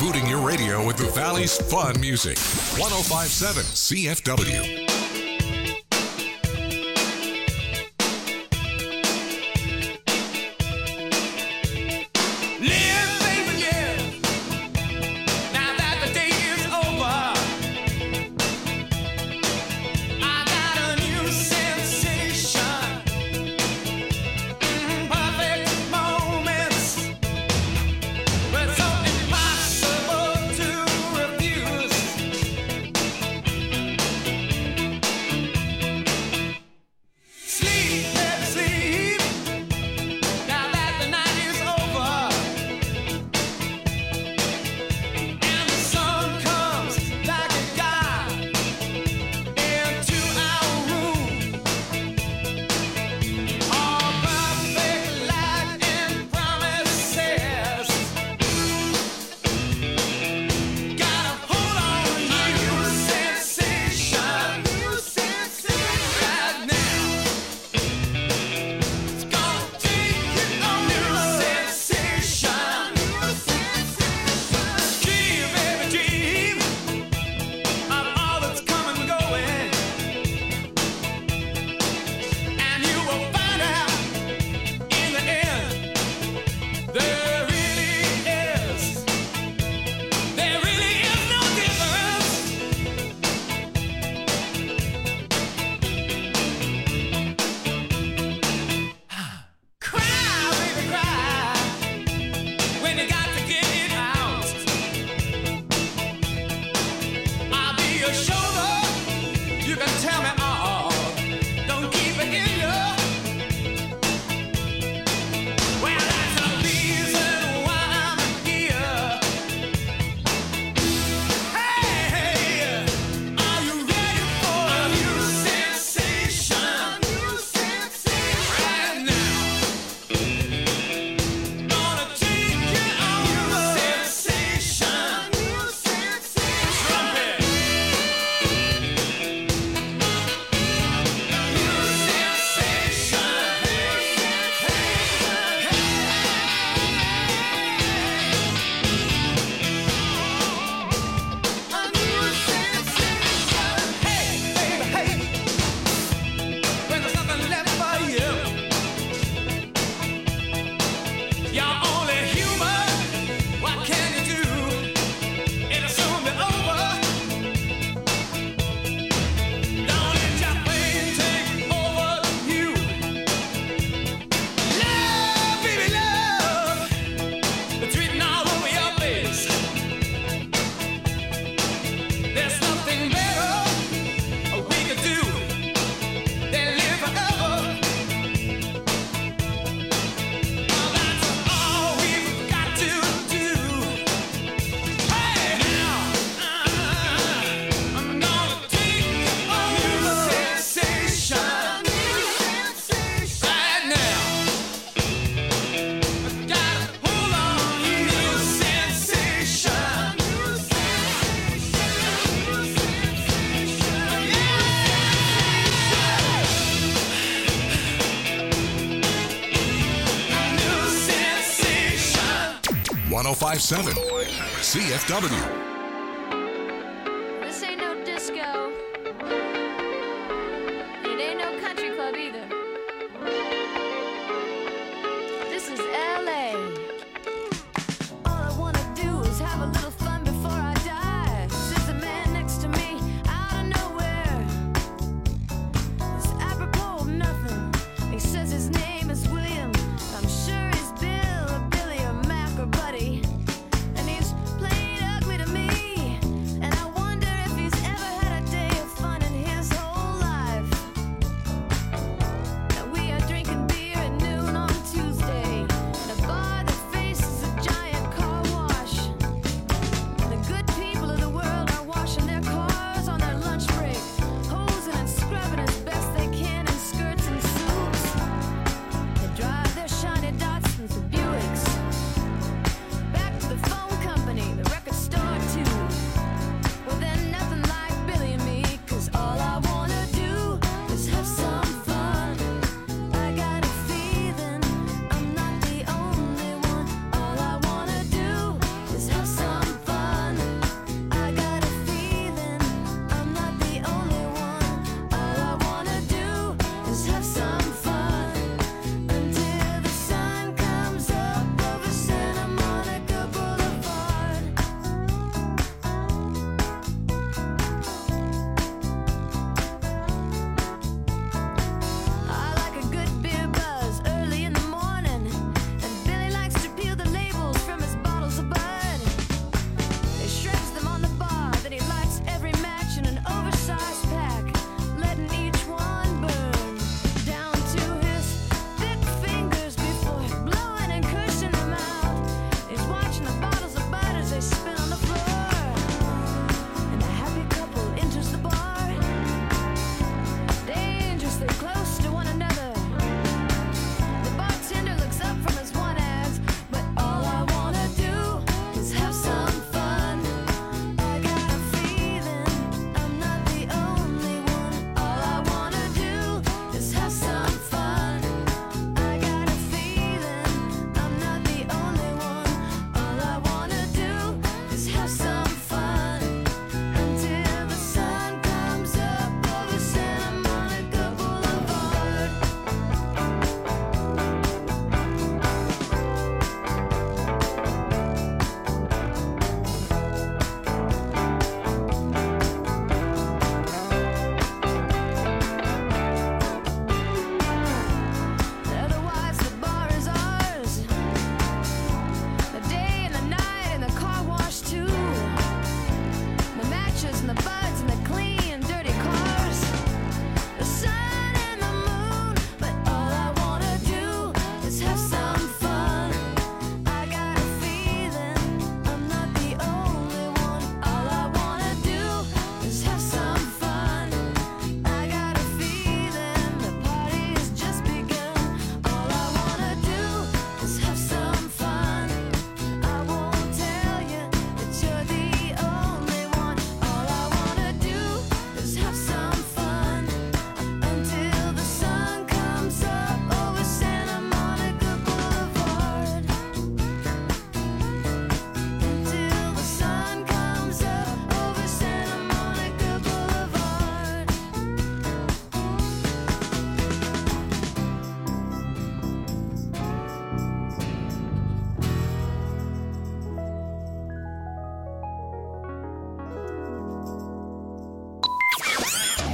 rebooting your radio with the Valley's fun music. 105.7 CFW. .7 CFW. This ain't no disco. It ain't no country club either. This is LA. All I wanna do is have a little fun before I die. Sits a man next to me out of nowhere. It's apropos of nothing. He says his name is William. I'm sure he's Bill or Billy or Mac or Buddy. And he's playing ugly to me.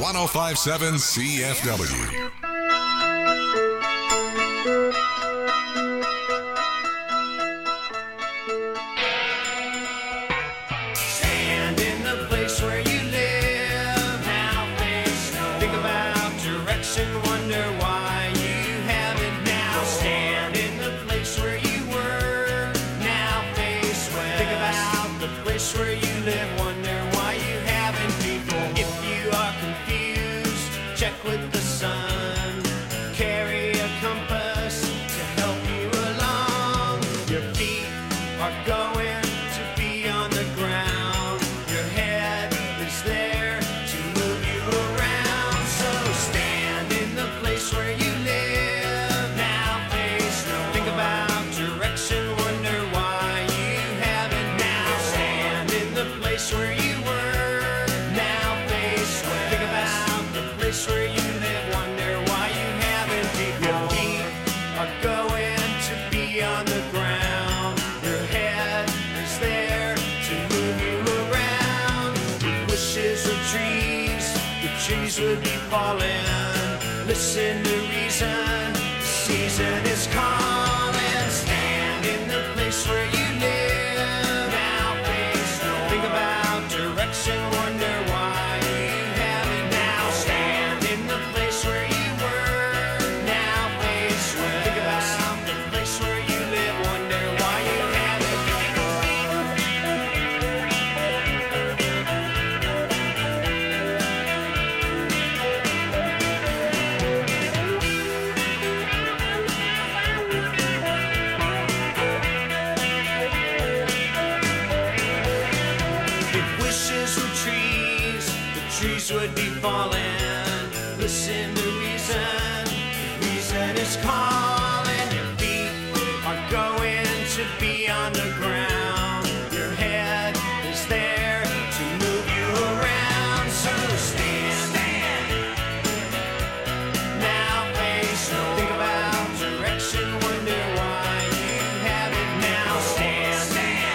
1057 CFW. Stand in the place where you live. Now face no. Think about direction. Wonder why you haven't now. Stand in the place where you were. Now face where. Think about the place where you live. Wonder why you haven't before. If you are confused, check with the sun. Carry a compass to help you along. Your feet are going to be on the ground. Your head is there to move you around. So stand in the place where you live. Now face no. Think about direction. Wonder why you haven't now. Stand in the place where you were. Now face where. Think about the place where you live. Wonder why you haven't before. Your feet are going to be on the ground. Your head is there to move you around. With wishes of trees, the trees would be falling. Listen to reason, the season is calling. Stand in the place where you live. Now face no. Think about direction. Wonder why you haven't now. Stand in the place where you were. Now face where. Think about the place where you live. Wonder why you haven't before. If wishes were trees, the trees would be falling. Listen to reason, reason is calling. Your feet are going to be on the ground. Your head is there to move you around. So stand. Now face no. Think about direction. Wonder why you haven't now. Stand.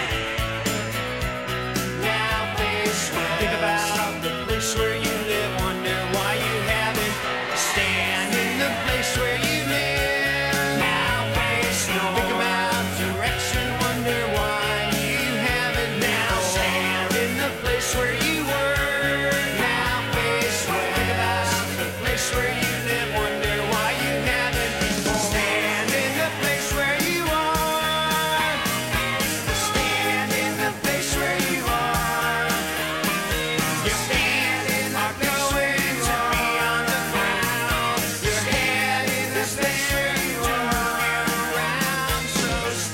Now face where. Think about the place where you live. Wonder why you haven't. Stand in the place where you live. Now face no. Think about direction. Wonder why you haven't now. Stand in the place where you were. Now face where. Think about the place where you live. Wonder why you haven't before. Stand in the place where you are. Stand in the place where you are. Your feet are going to be on the ground. Your head is there to move you around. So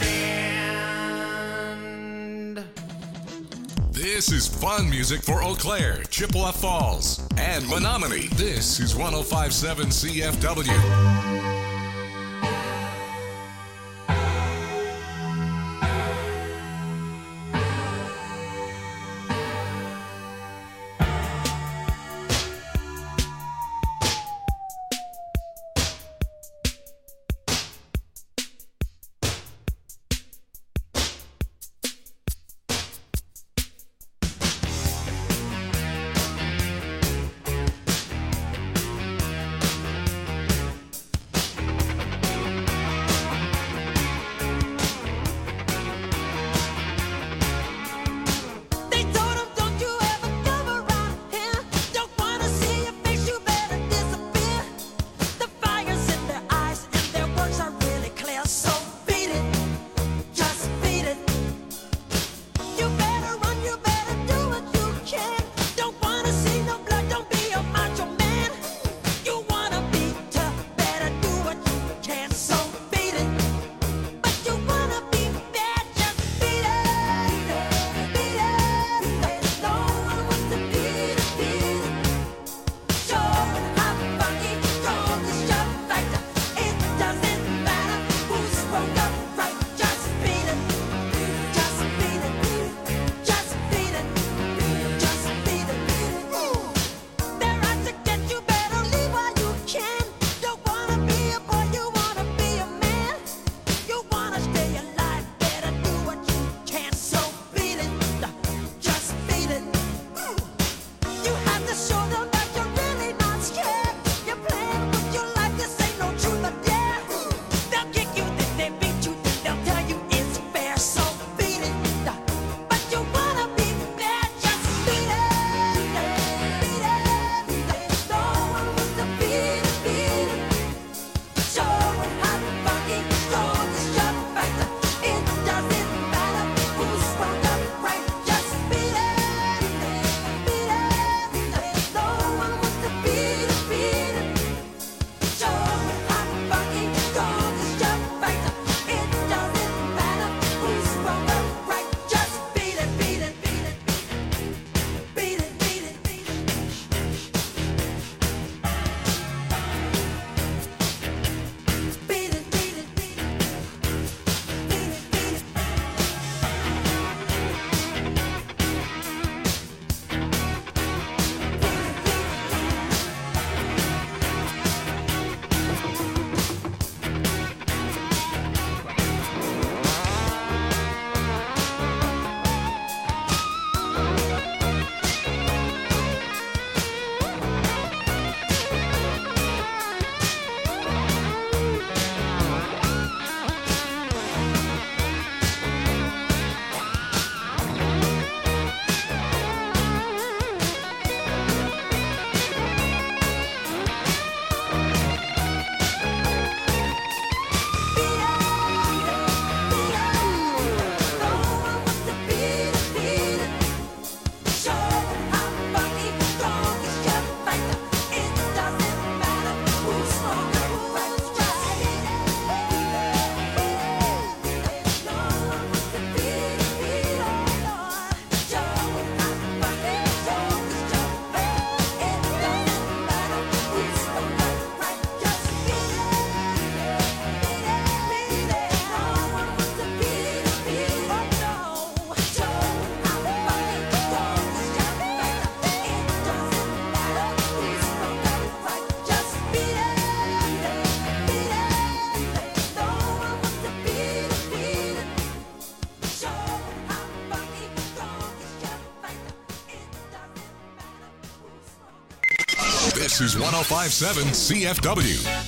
stand. This is fun music for Eau Claire, Chippewa Falls, and Menominee. This is 1057 CFW. This is 105.7 CFW.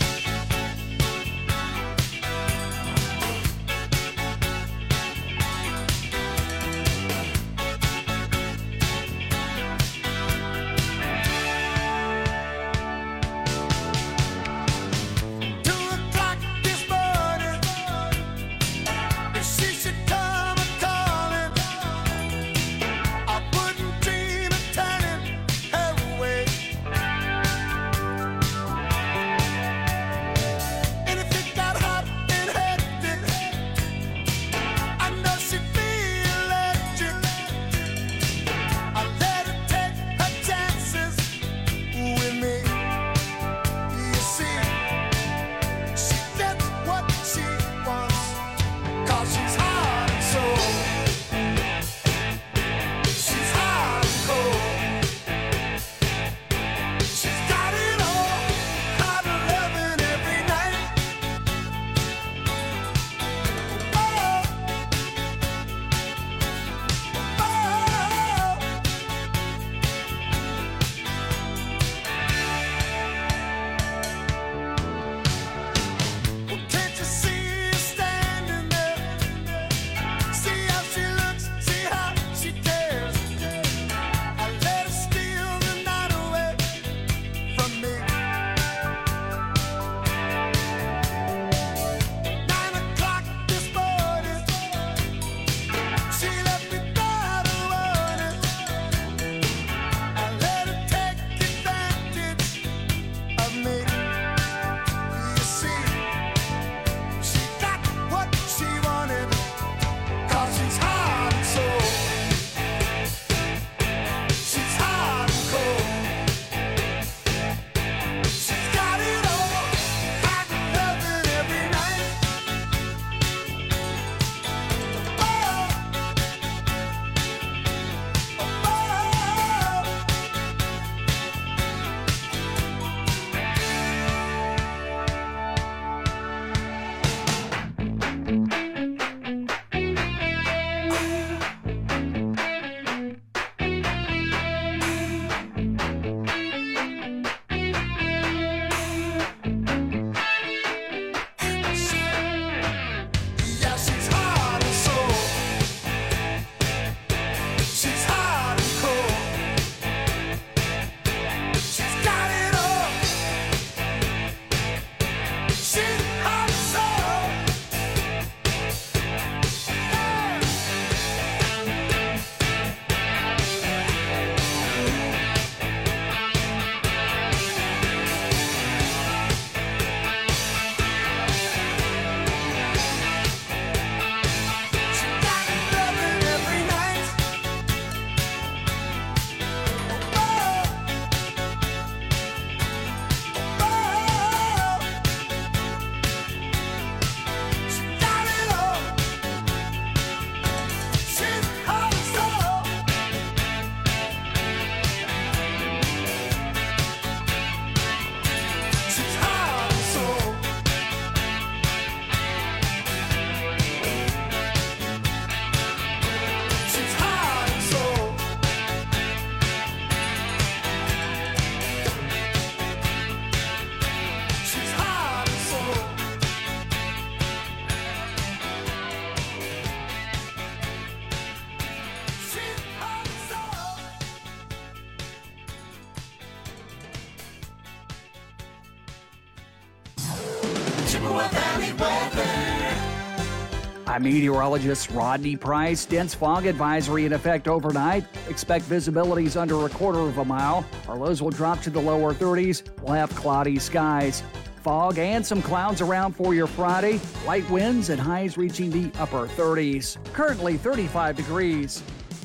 I'm meteorologist Rodney Price. Dense fog advisory in effect overnight. Expect visibilities under a quarter of a mile. Our lows will drop to the lower 30s. We'll have cloudy skies. Fog and some clouds around for your Friday. Light winds and highs reaching the upper 30s. Currently 35 degrees.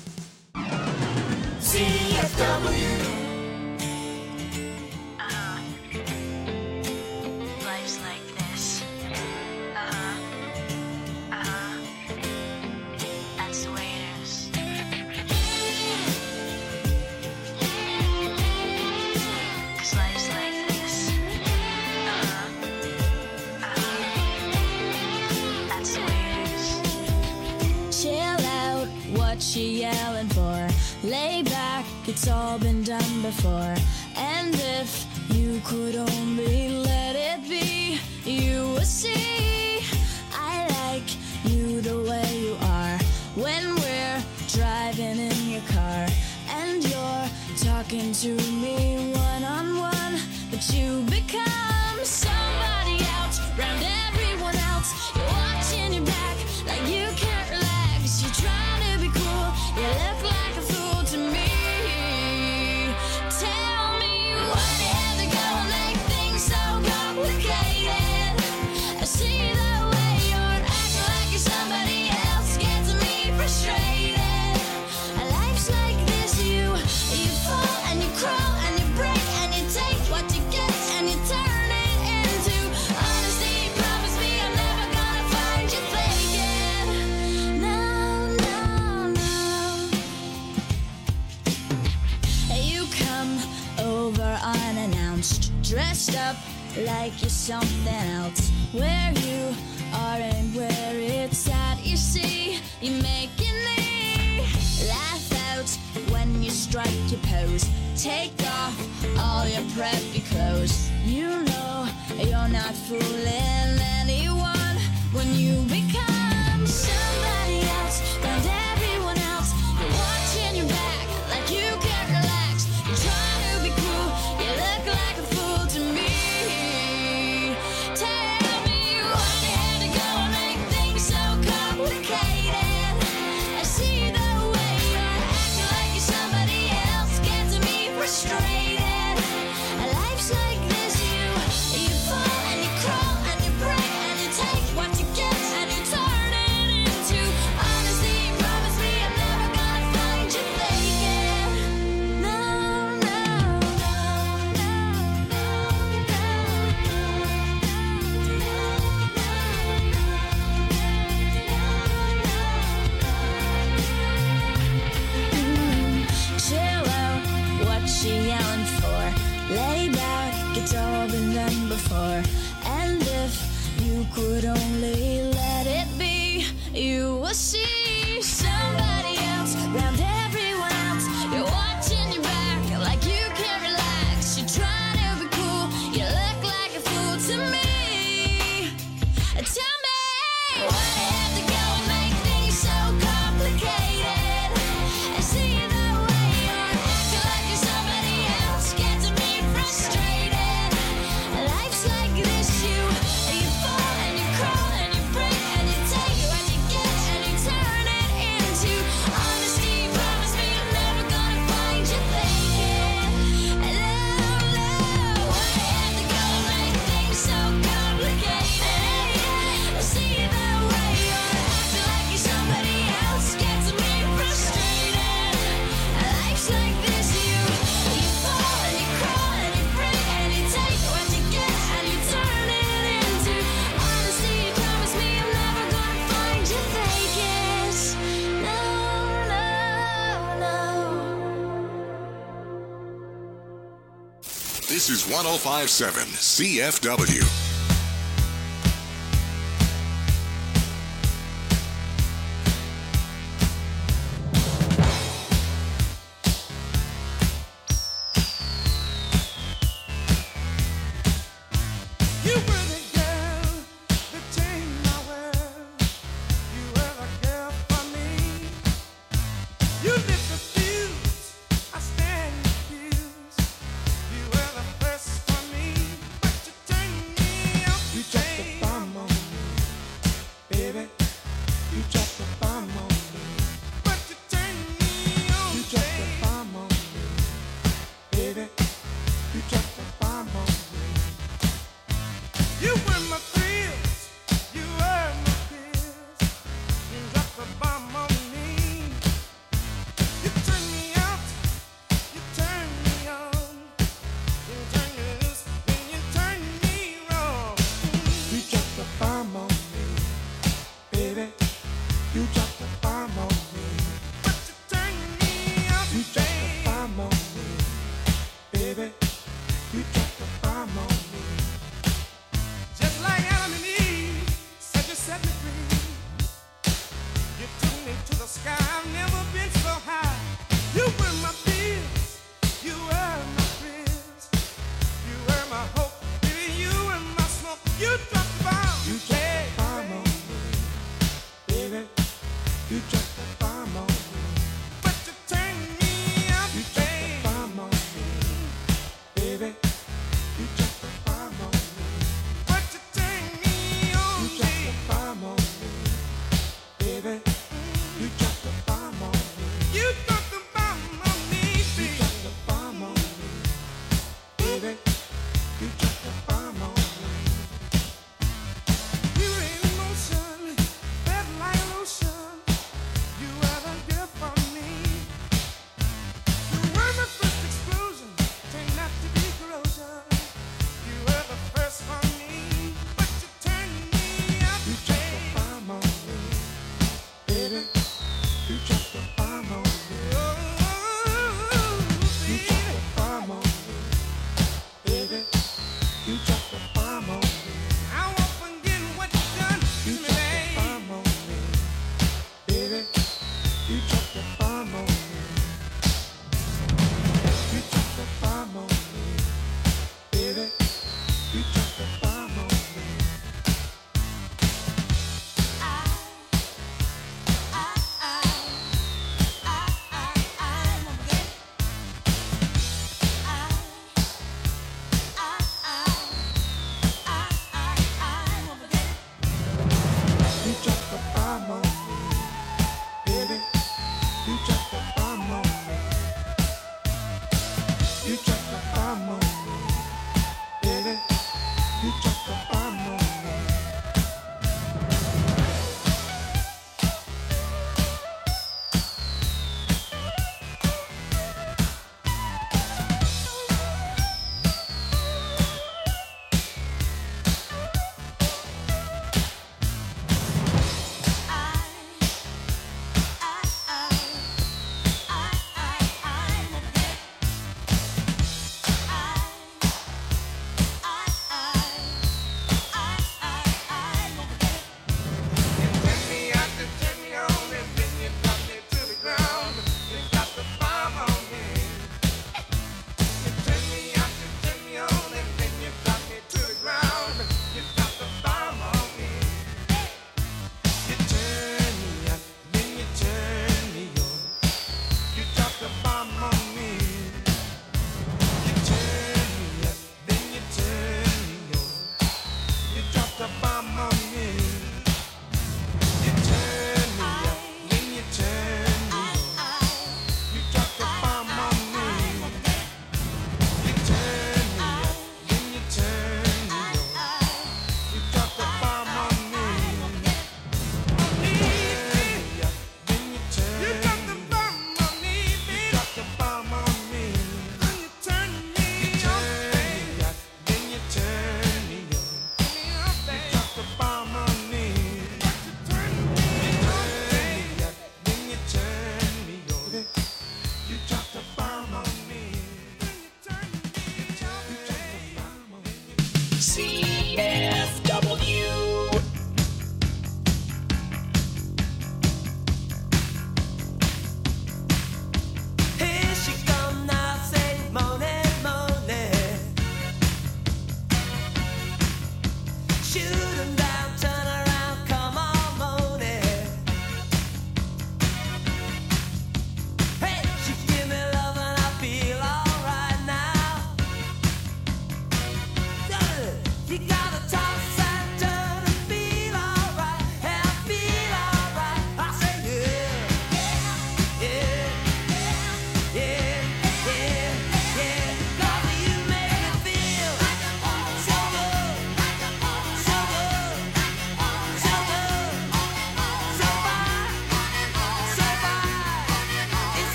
CFW. Life's like this. That's the way it is. 'Cause life's like this. That's the way it is. Chill out, what you yelling for? Lay back, it's all been done before. And if you could only let it be, you would see I like you the way you are. When we're driving in your car and you're talking to me one-on-one, but you become somebody else round everyone else. You're watching your back like you can't relax. You're trying to be cool, you look like a fool to me. Tell me why do you have to go and make things so complicated? I see the way you're acting like you're somebody else gets me frustrated. Life's like this, you fall and you crawl and you break and you take what you get and you turn it into honesty. Promise me I'm never gonna find you faking. No, no, no. You come over unannounced, dressed up like you're something else. Where you are and where it's at, you see, you're making me laugh out when you strike your pose. Take off all your preppy clothes. You know you're not fooling anyone when you become somebody else and everyone else. You're watching your back like you can't relax. You're trying to be cool, you look like a fool to me. Tell me why you had to go and make things so complicated. I see the way you're acting like you're somebody else gets me frustrated. Life's like this, you fall and you crawl and you break and you take what you get and you turn it into honesty. Promise me I'm never gonna find you faking. No, no, no, chill out, what she yelling for? Lay back, it's all been done before. And if you could only let it be, you will see somebody else round everyone else. You're watching your back like you can't relax. You're trying to be cool, you look like a fool to me. Tell me why you have to go and make things so complicated. I see the way you're acting like you're somebody else gets me frustrated. Life's like this, you fall and you crawl and you break and you take what you get and you turn it into honesty. Promise me I'm never gonna find you faking. No, no, why you have to go and make things so complicated? I see the way you're acting like you're somebody else gets me frustrated. Life's like this, you fall and you crawl and you break and you take what you get and you turn it into honesty. Promise me I'm never gonna find you faking. No, no, no. This is 1057 CFW. You were the girl that changed my world. You were the girl for me. You lit the fuse, I stand confused. You were the first for me, but you turned me You dropped the bomb on me, baby. You dropped the bomb on me, baby. You dropped the bomb on me. You were in motion, felt like lotion. You were the gift for me. You were my first explosion, turned out to be corrosion. You were the first for me, but you turned me up. You dropped the bomb on me, baby. You dropped the bomb on me. You dropped the bomb on me, baby. You dropped the bomb on me. I won't forget what you done to me, baby. You dropped the bomb on me, baby. You dropped the bomb on me. You dropped the bomb on me, baby. You dropped the bomb on me. You dropped the bomb on me, baby. You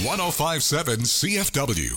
1057 CFW.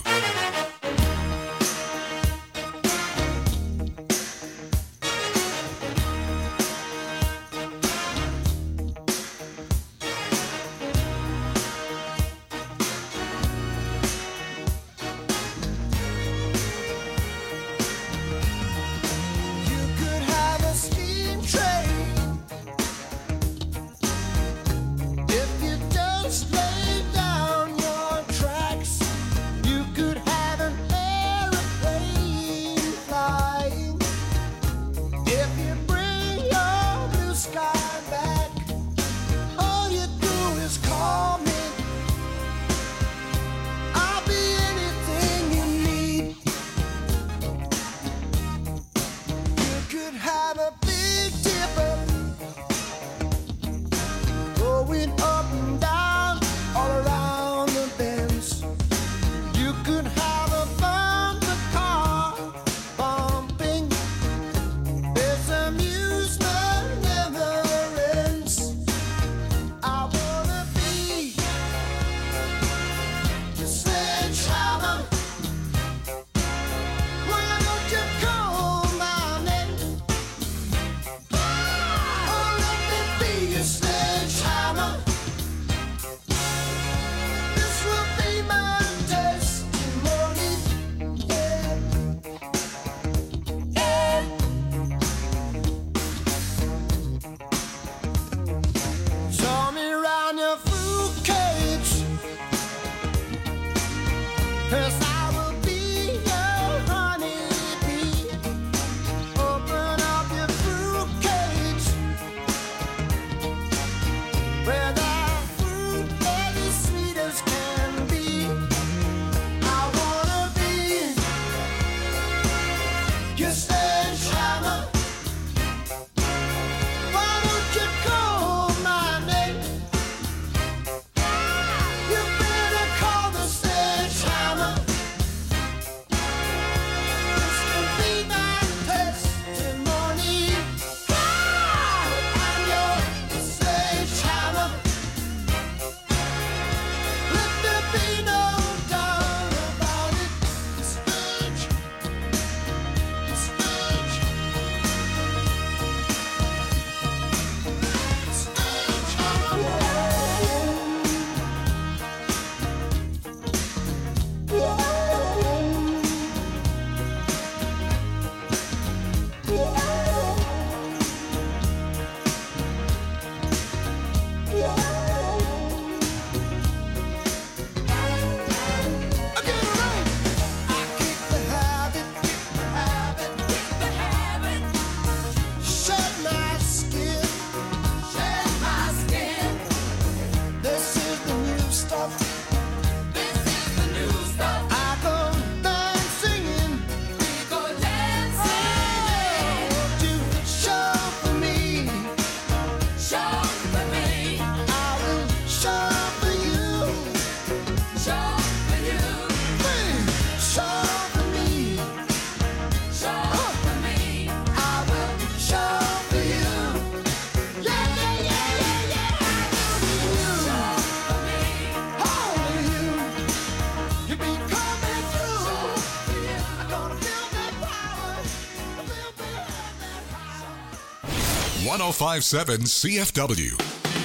.1057 CFW.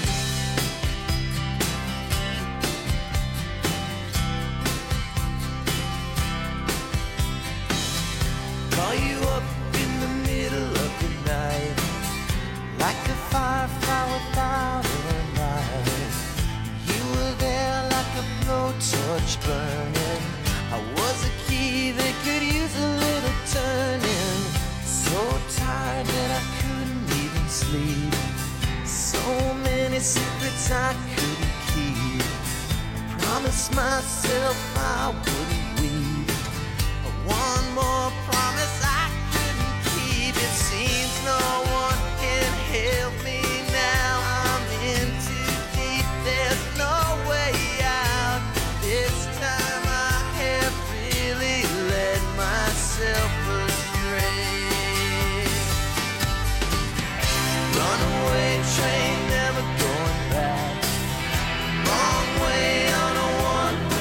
Call you up in the middle of the night, like a firefly without a light. You were there like a blowtorch burning. I was a key that could use a little turning. So tired that I couldn't even sleep. So many secrets I couldn't keep. I promised myself I wouldn't weep. But one more promise I couldn't keep. It seems no one can help me now. I'm in too deep, there's no way out. This time I have really led myself astray. Runaway train, never going back. Wrong way on a one-way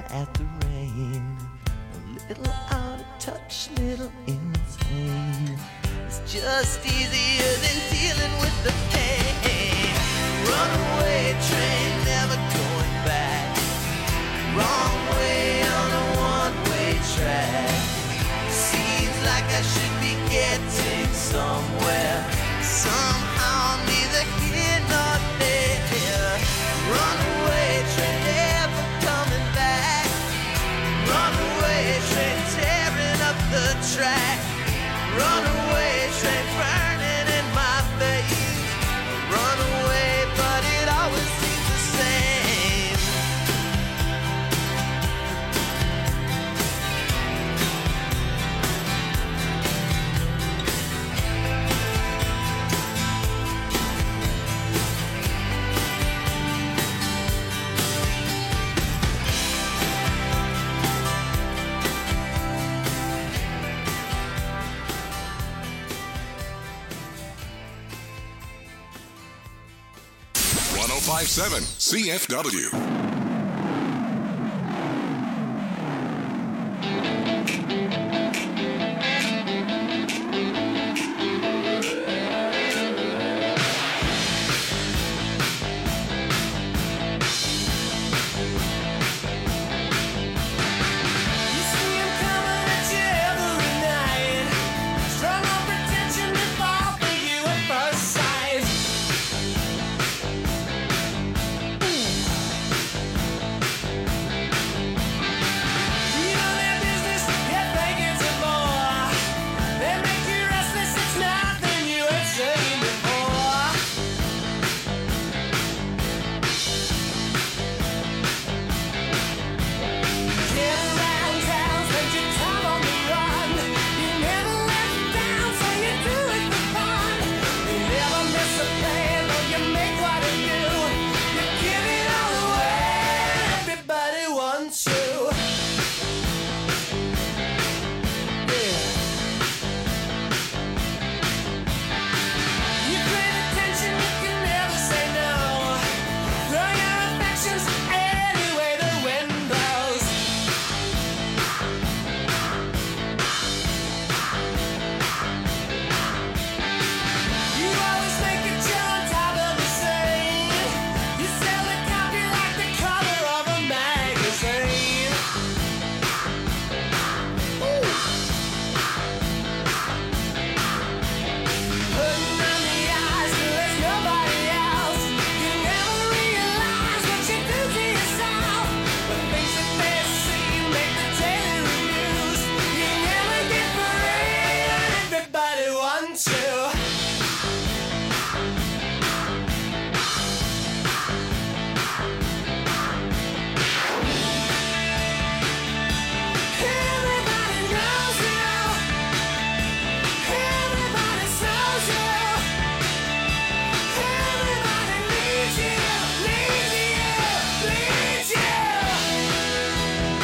at the rain. A little out of touch, little insane. It's just easier than dealing with the pain. Runaway train, never going back. Wrong way on a one-way track. Seems like I should be getting somewhere. Somehow I'm neither here nor there. Runaway train, never coming back. Runaway train, tearing up the track. Runaway train, burning in my face. Runaway, but it always seems the same. .105.7 CFW. You see 'em coming at you every night. Strung on pretension to fall for you at first sight. You know their business, yet they get some more. They make you restless, it's nothing you ain't seen before. Get around town, spend your time on the run. You never let them down, so you do it for fun. You never miss a plan, though you make what you do. You give it all away, everybody wants you. You crave attention, you can never say no. Throw your affections any way the wind blows. You always make it chill on top of the scene. You sell the copy like the cover of a magazine. Putting on the eyes till there's nobody else. You never realize what you do to yourself. The things that they see make the daily reviews. You never get free, and everybody wants you. Everybody knows you. Everybody knows you. Everybody needs you, needs you, needs you.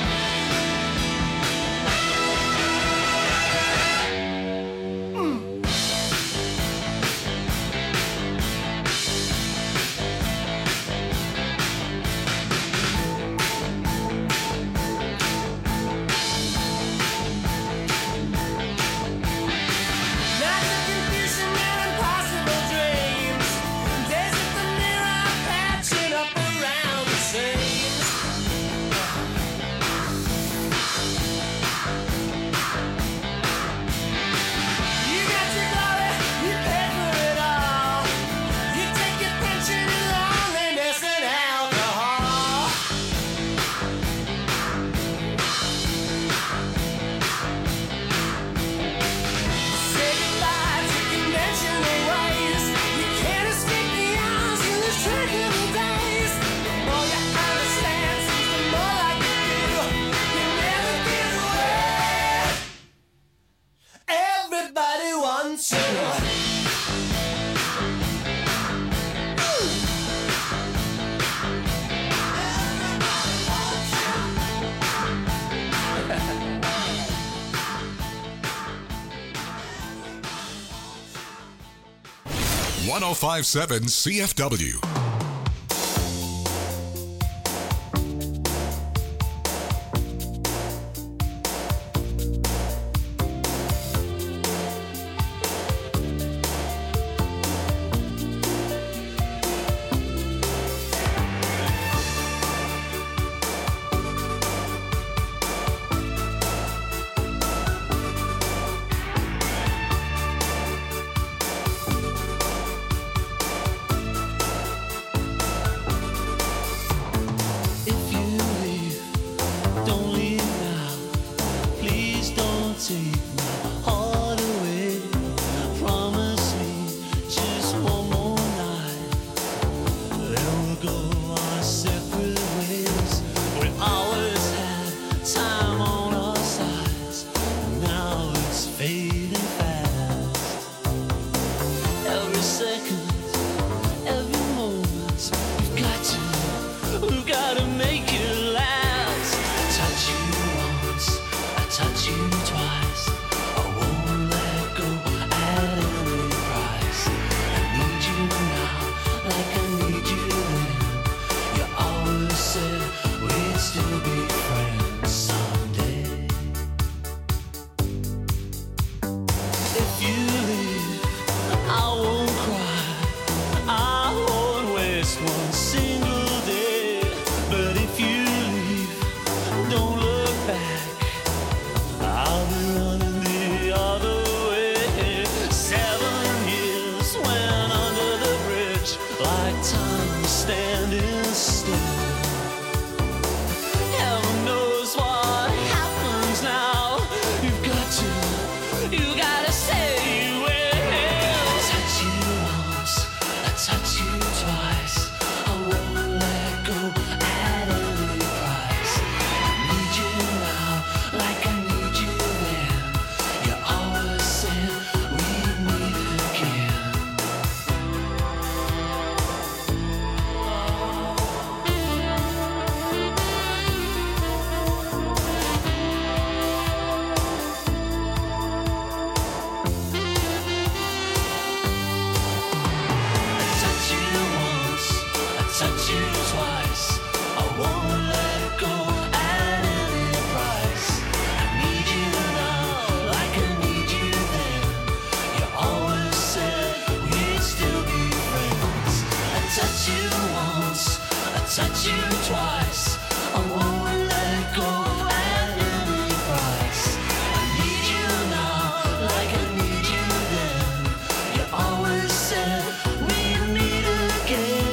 Nights of confusion and impossible dreams. Days at the mirror, patching up around the seams. You got your glory, you pay for it all. You take your pension in loneliness and alcohol. Say goodbye to conventional ways. You can't escape the arms in this tricky days. The more you understand, seems the more like you do. You never get away. Everybody wants you. .105.7 CFW. like time was standing still. Heaven knows what happens now. You gotta say you will. I touch you once, I touch you twice. I won't let go at any price. I need you now, like I need you then. You always said we'd meet again. Touch you twice, I won't let go at any price. I need you now, like I need you then. You always said we'd still be friends. I touch you once, I touch you twice, I won't let go at any price. I need you now, like I need you then. You always said we'd meet again.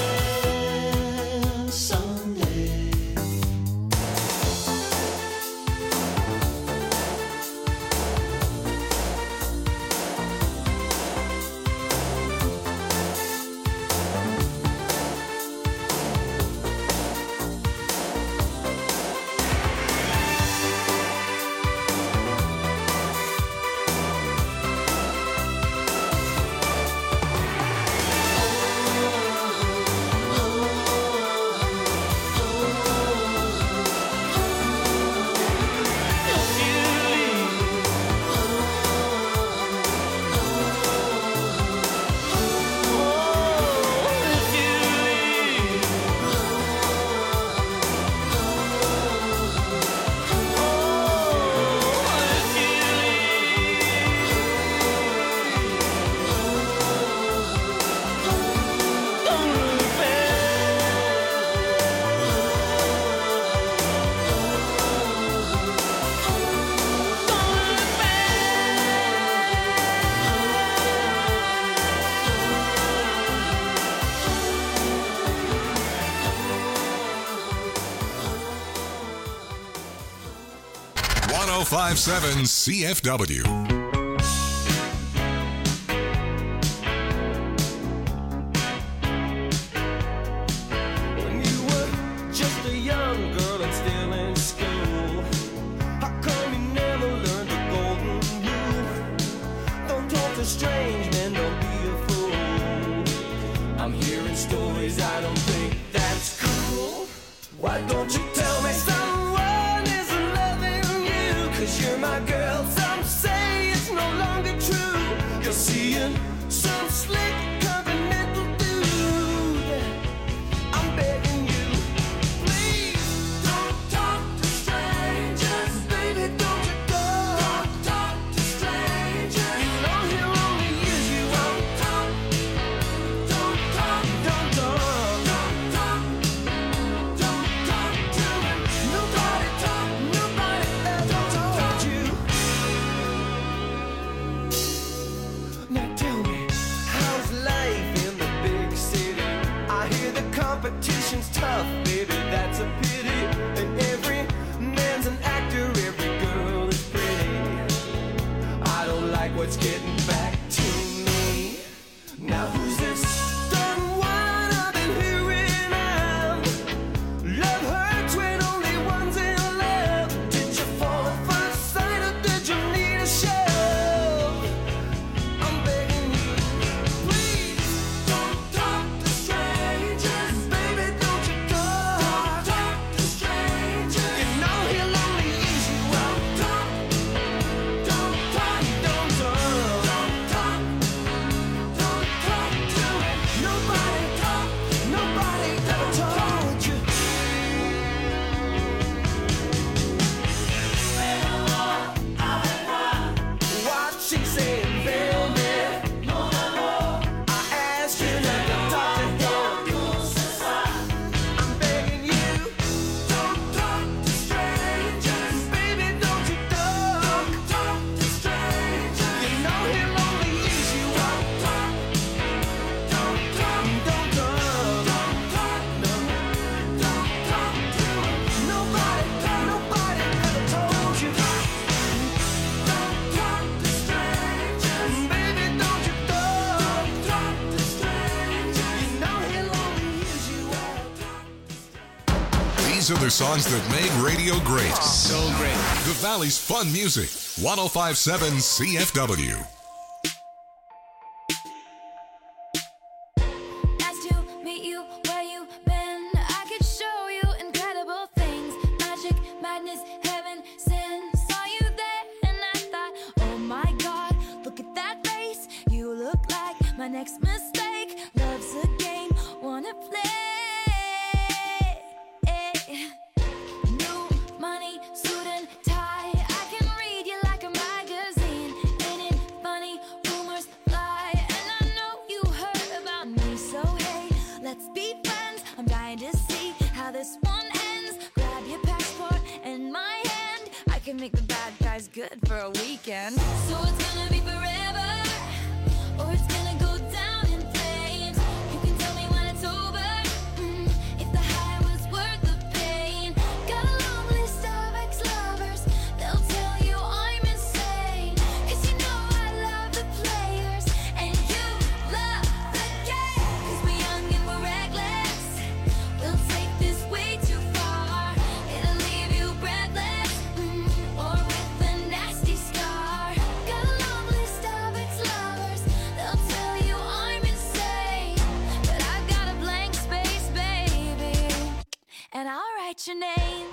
.1057 CFW. When you were just a young girl and still in school, how come you never learned the golden rule? Don't talk to strange men, don't be a fool. I'm hearing stories, I don't think that's cool. Why don't you tell me someone isn't loving you? 'Cause you're my girl, some say it's no longer true. You're seeing some slick continental dude. I'm begging you, please don't talk to strangers. Baby, don't you go. Don't talk to strangers. You know he'll only use you. Don't talk, don't talk, don't talk, don't talk, don't talk to him. Nobody ever told you. Now tell me, how's life in the big city? I hear the competition's tough, baby, that's a pity. And every man's an actor, every girl is pretty. I don't like what's getting back to me. Now who's this done one I've been hearing of? Love hurts when only one's in love. Did you fall at first sight or did you need a shove? I'm begging you, please don't talk to strangers. Baby, don't you go. These are the songs that made radio great. So great. The Valley's Fun Music, 1057 CFW. Nice to meet you where you been. I could show you incredible things. Magic, madness, heaven, sin. Saw you there and I thought, oh my God, look at that face. You look like my next mistake. Love's a game, wanna play. New money, suit and tie. I can read you like a magazine. Ain't it funny? Rumors fly, and I know you heard about me. So hey, let's be friends. I'm dying to see how this one ends. Grab your passport and my hand. I can make the bad guys good for a weekend. So it's gonna be forever, or it's gonna go down in flames. You can tell me when it's over. If the high was worth the pain. Got a long list of ex-lovers. They'll tell you I'm insane. 'Cause you know I love the players and you love the game. 'Cause we're young and we're reckless. We'll take this way too far. It'll leave you breathless, or with a nasty scar. Got a long list of ex-lovers. They'll tell you I'm insane. But I've got a blank space, baby, and I'll write your name.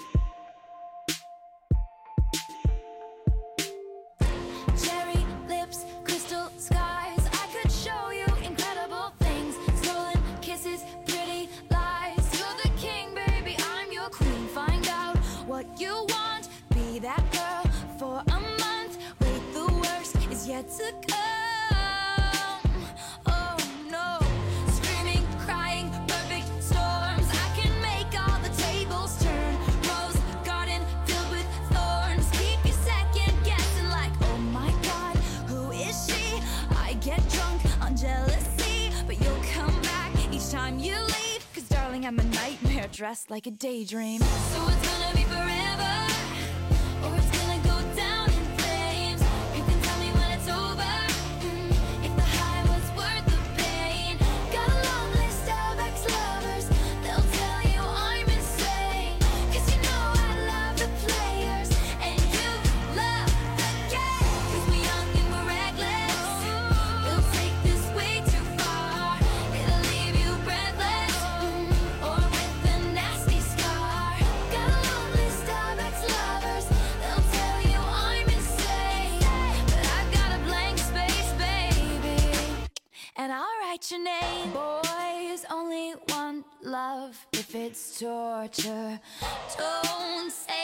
Cherry lips, crystal skies. I could show you incredible things. Stolen kisses, pretty lies. You're the king, baby, I'm your queen. Find out what you want. Be that girl for a month. Wait, the worst is yet to come. Oh no, screaming, crying, perfect storms. I can make all the tables turn. Rose garden filled with thorns. Keep you second guessing like, oh my God, who is she? I get drunk on jealousy, but you'll come back each time you leave. 'Cause darling, I'm a nightmare dressed like a daydream. So it's gonna be forever, or it's gonna go down in flames. You can tell me when it's over. If the high was worth the pain. Got a long list of ex-lovers. They'll tell you I'm insane. 'Cause you know I love the players and you love the game. 'Cause we're young and we're reckless. We'll take this way too far. It'll leave you breathless, or with a nasty scar. Got a long list of ex-lovers. They'll tell you I'm insane. But I've got a blank space, baby, and I'll write your name. Boys only want love if it's torture. Don't say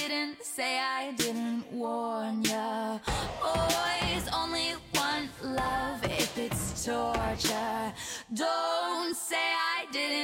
I didn't warn ya. Boys only want love if it's torture. Don't say I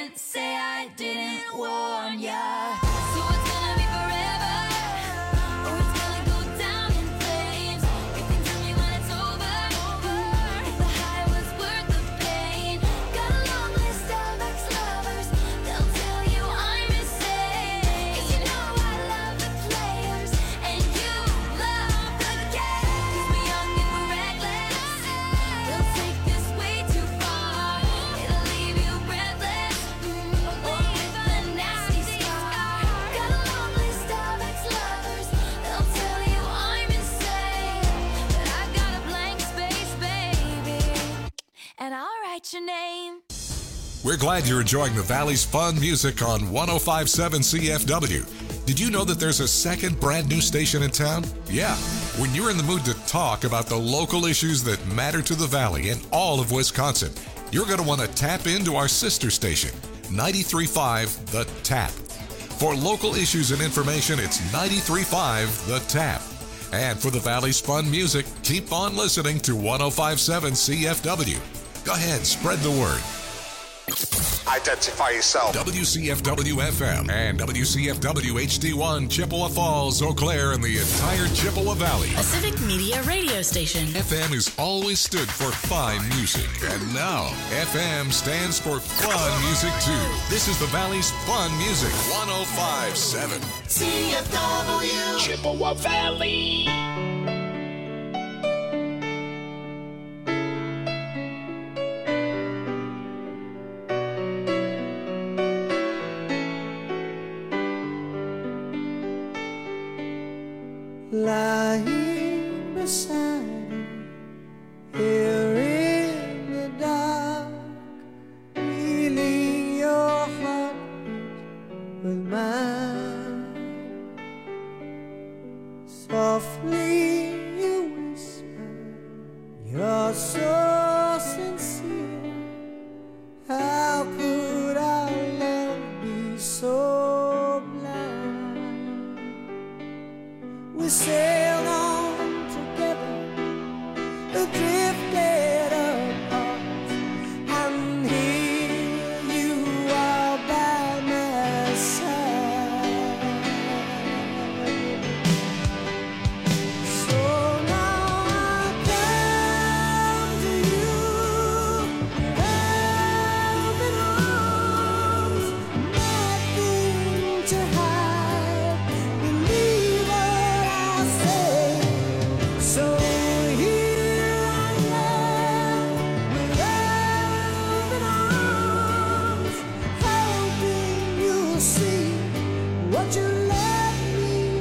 didn't warn ya. So it's gonna be forever, or it's gonna go down in flames. You can tell me when it's over. If the high was worth the pain. Got a long list of ex-lovers. They'll tell you I'm insane. 'Cause you know I love the players and you love the game. 'Cause we're young and we're reckless. We'll take this way too far. It'll leave you breathless, or with a nasty scar. Got a long list of ex-lovers. They'll tell you I'm insane. But I've got a blank space, baby, and I'll write your name. We're glad you're enjoying the Valley's Fun Music on 1057 CFW. Did you know that there's a second brand new station in town? Yeah. When you're in the mood to talk about the local issues that matter to the Valley and all of Wisconsin, you're going to want to tap into our sister station, 93.5 The Tap. For local issues and information, it's 93.5 The Tap. And for the Valley's Fun Music, keep on listening to 1057 CFW. Go ahead, spread the word. Identify yourself. WCFW FM and WCFW HD1 Chippewa Falls, Eau Claire, and the entire Chippewa Valley. A civic media radio station. FM has always stood for fine music, and now FM stands for fun music too. This is the Valley's Fun Music 1057 CFW. Chippewa Valley. see what you